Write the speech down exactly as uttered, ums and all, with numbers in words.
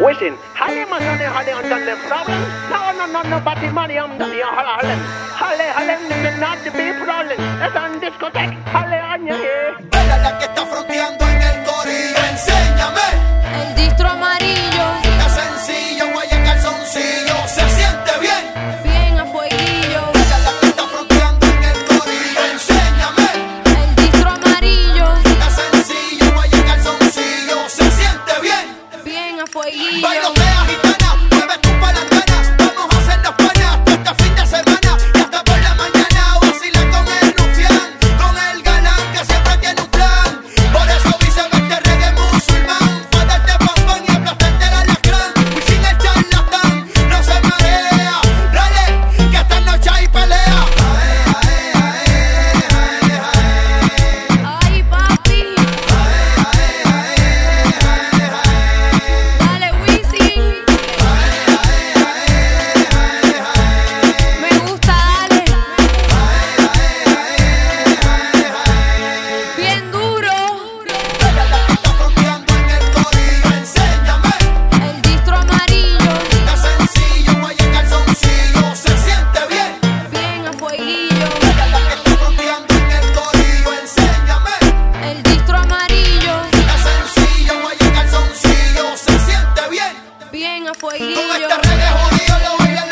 Listen, Halle man on the Halle on the problem. No, no, no, nobody money on the Halle. Halle, Halle, this is not the big problem. It's on discotheque, Halle on your head. Ella es la que está fronteando en el corillo. Enséñame. El distro amarillo. Es sencillo, guaya en calzoncillo. Se siente bien. Bien a fueguillo. Ella es la que está fronteando en el corillo. Enséñame. El distro amarillo. Es sencillo, guaya en calzoncillo. Se siente bien. Bien a fueguillo. Bailotea gitana, mueve tu palangana. Vamos a hacer los panas este fin de semana. Y hasta por la mañana vacila con el rufián, con el galán que siempre tiene un plan. Por eso dice vete reggae musulmán, pa' darte pan pan y aplastarte el alacrán. Wisin el charlatán, no se marea. Dale, que esta noche hay pelea. Ay, papi. Dale, Wisin. Me gusta, dale. Bien duro. Ella es la que está fronteando en el corillo. Enséñame. El distro amarillo. Es sencillo, guaya en calzoncillo. Se siente bien. Bien a fueguillo. Ella es la que está fronteando en el corillo. Enséñame. El distro amarillo. Es sencillo, guaya en calzoncillo. Se siente bien. Bien a Con fueguillo. este reggae judío lo bailan